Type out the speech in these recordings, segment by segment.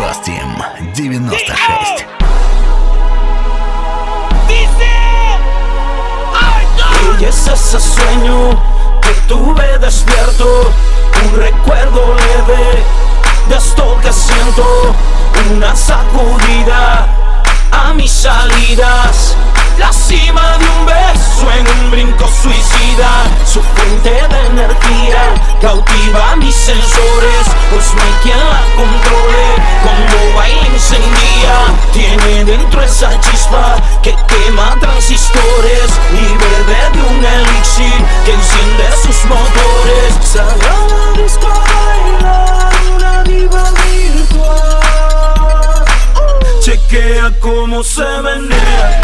Team 96. Y es ese sueño que tuve despierto, un recuerdo leve de esto que siento, una sacudida a mis salidas, la cima de un beso en un brinco suicida, su fuente de energía cautiva mis sensores, pues no hay quien la controle, cuando baila incendia, tiene dentro esa chispa que quema transistores y bebe de un elixir que enciende sus motores. Sale a la disco a bailar una diva virtual, chequea cómo se menea.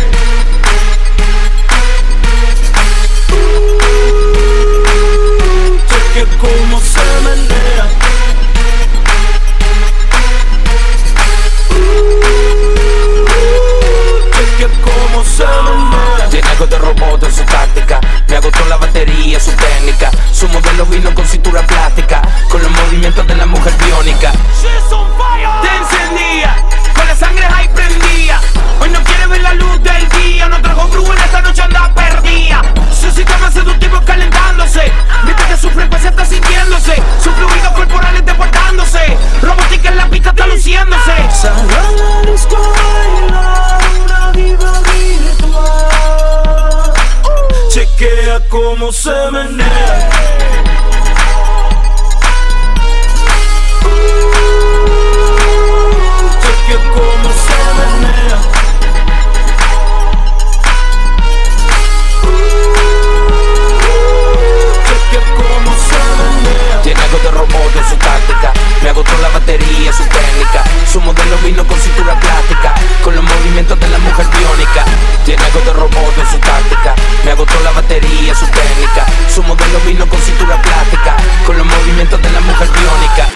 Chequea cómo se menea. Chequea cómo se menea. Tiene algo de robot en su táctica, me agotó la batería, su técnica. Su modelo vino con cintura plástica, con los movimientos de la mujer biónica. Te encendía, con la sangre ahí prendía. Hoy no quiere ver la luz del día, no trajo brujo en esta noche anda perdida. Su sistema seductivo calentándose, mientras que su frecuencia está sintiéndose, sus fluidos corporales deportándose, robótica en la pista está luciéndose. Sale a la disco a bailar una diva virtual, chequea cómo se menea. Chequea cómo se menea. Chequea cómo se menea. Tiene algo de robot en su táctica, me agotó la batería, su técnica. Su modelo vino con cintura plástica, con los movimientos de la mujer biónica. Tiene algo de robot en su táctica, me agotó la batería, su técnica. Su modelo vino con cintura plástica, con los movimientos de la mujer biónica.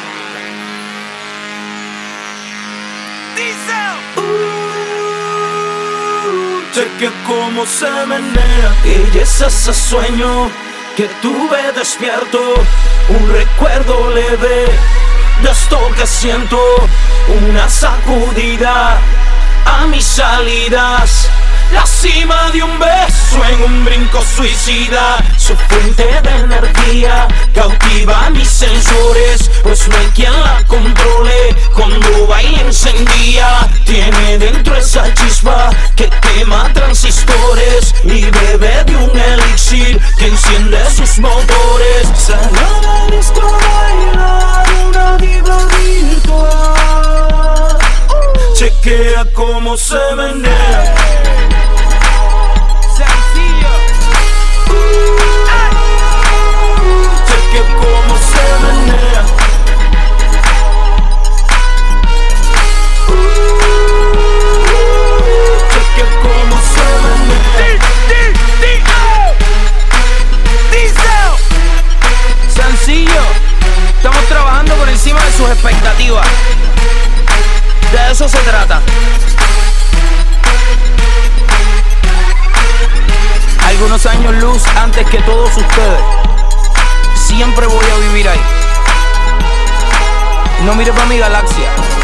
Chequea cómo se menea. Y es ese sueño que tuve despierto, un recuerdo leve de esto que siento, una sacudida a mis salidas, la cima de un beso en un brinco suicida, su fuente de energía cautiva mis sensores, pues no hay quien la controle, cuando baila encendía, tiene dentro esa chispa que quema transistores y bebe de un elixir que enciende sus motores. Sale a la disco a bailar una diva virtual, chequea cómo se menea. Chequea cómo se menea. Chequea cómo se menea. Sencillo, estamos trabajando por encima de sus expectativas. De eso se trata. Algunos años luz antes que todos ustedes. Siempre voy a vivir ahí. No mire pa' mi galaxia,